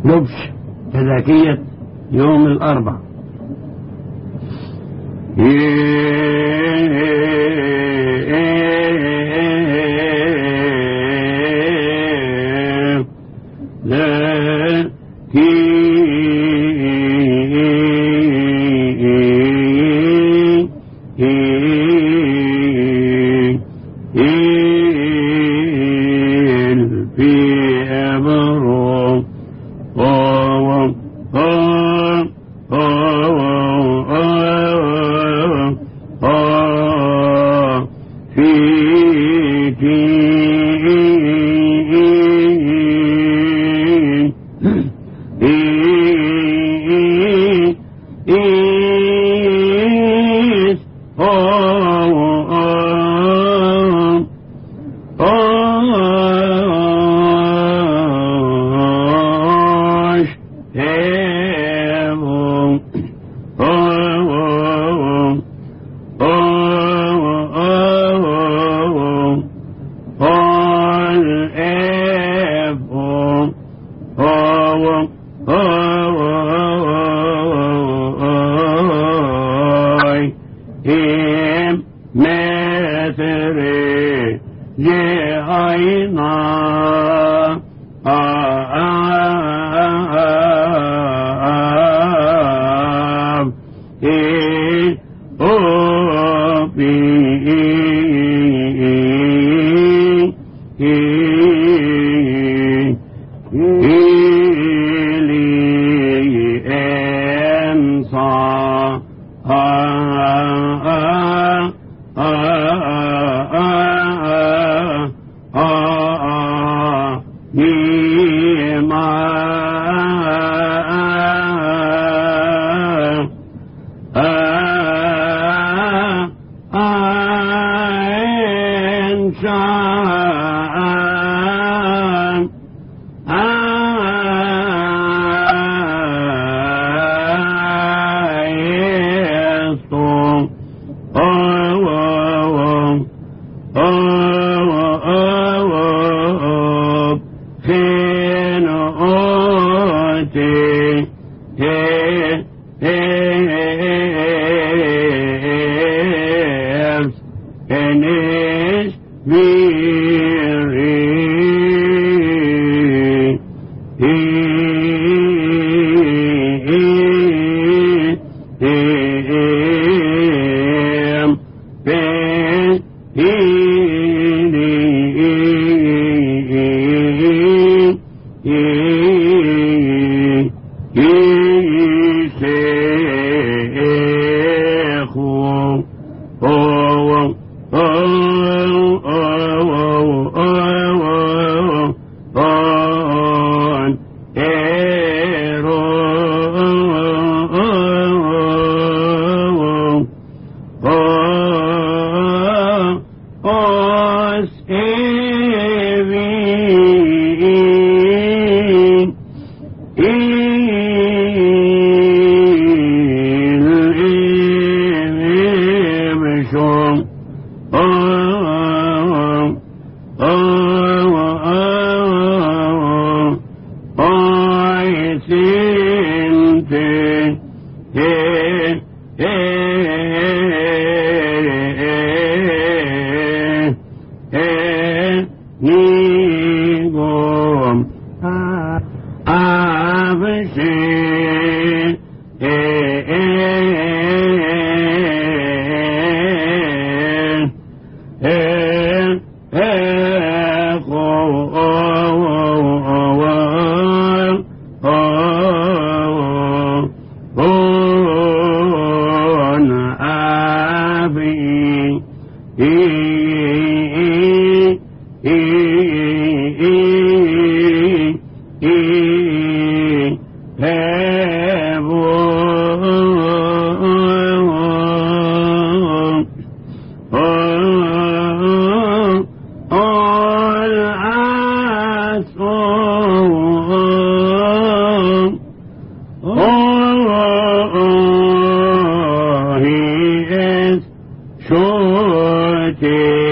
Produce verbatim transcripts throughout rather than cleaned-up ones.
لبش تذاكية يوم الأربع.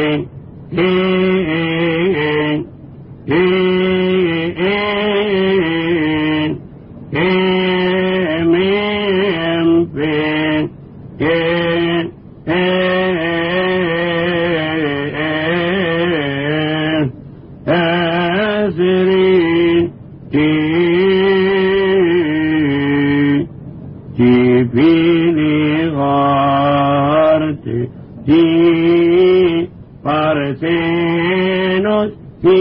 He ti ti fili garte ti parthenos ti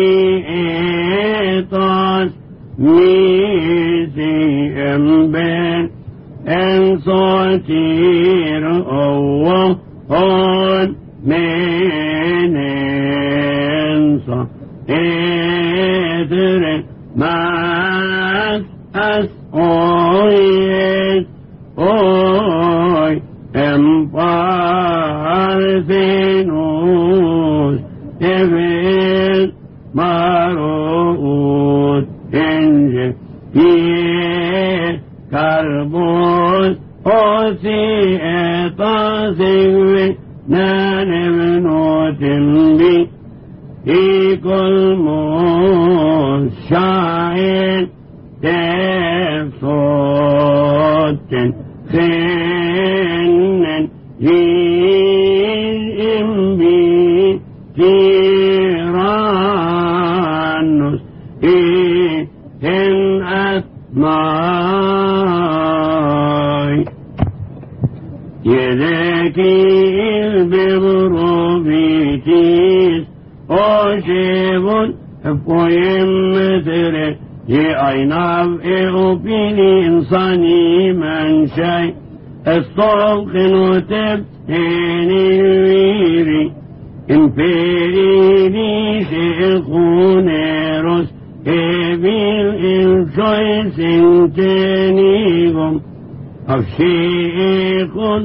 etos misi emben en sotir owo on menensa edre mas as oyen oy emparthenos evel marot enge pie carbos osi etasivin nanevnotim bi ikol moshain tefsoten khenen yim bi tiranus in asmai yedeki bilrubitis oshevun poyem metere ye aynav eupini insani men şey estolkinuteb enilviri imperini şekuneros evil ilşoy sintenigum afşikun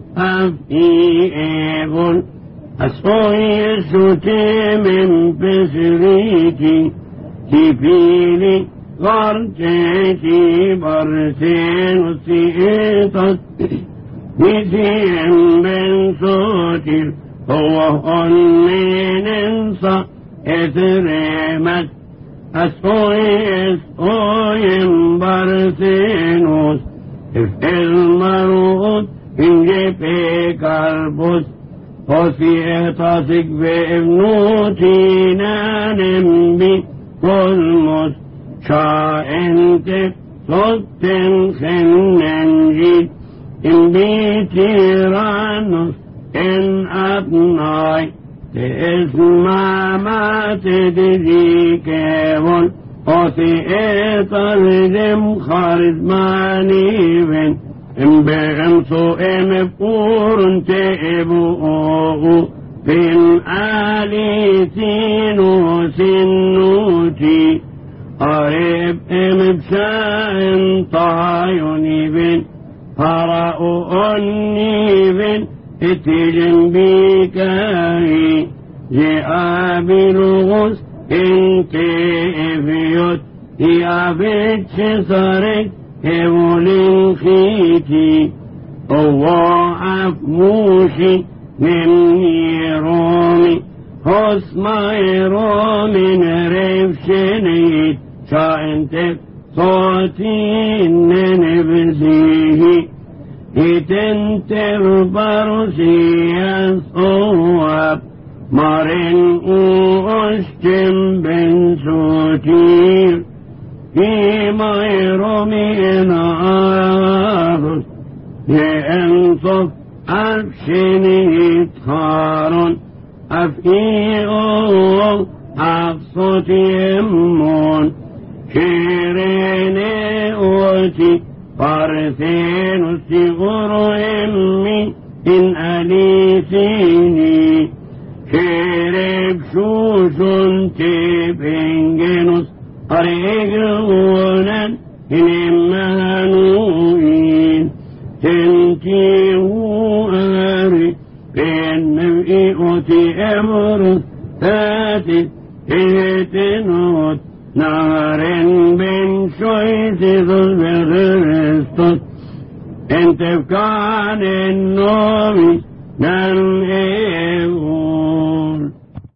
afiyevun asoy sutemem pesriki tipili garceti barsenus etat niziem ben sotil huwa menensa etremet asoyes oyem barsenus el marut inge pekarbus osi etasik ve evnutinanem bi kolmos şaente sotten sennenjit in bitiranus en atnay te esmama te dedikevon osi etalidem charizmaniven em beemso em purun te ebu bin ali sinu sinuti areb em bşaen tayuni bin para'u onni bin etilim bikahi jeabiluguz ente eviyot diyabet çesarek evulin khiti owa afmushi minni romi hosma romin revşenit şaentef sotin nenebzihi iten terbarusiyas oab marin uoştem ben sotir فيما يرمي نارس ينصف أفشني تخار أفئي أفصت يمون شيرين أوتي فارثين السغر إمي إن أليسيني شيرب شوش تبنجنس أريقونا إنمانوين تنتيه أري بين مئوتي أمر ثاتي إتنوت نار بين شويت ذو انت بكان النومي نم إيهو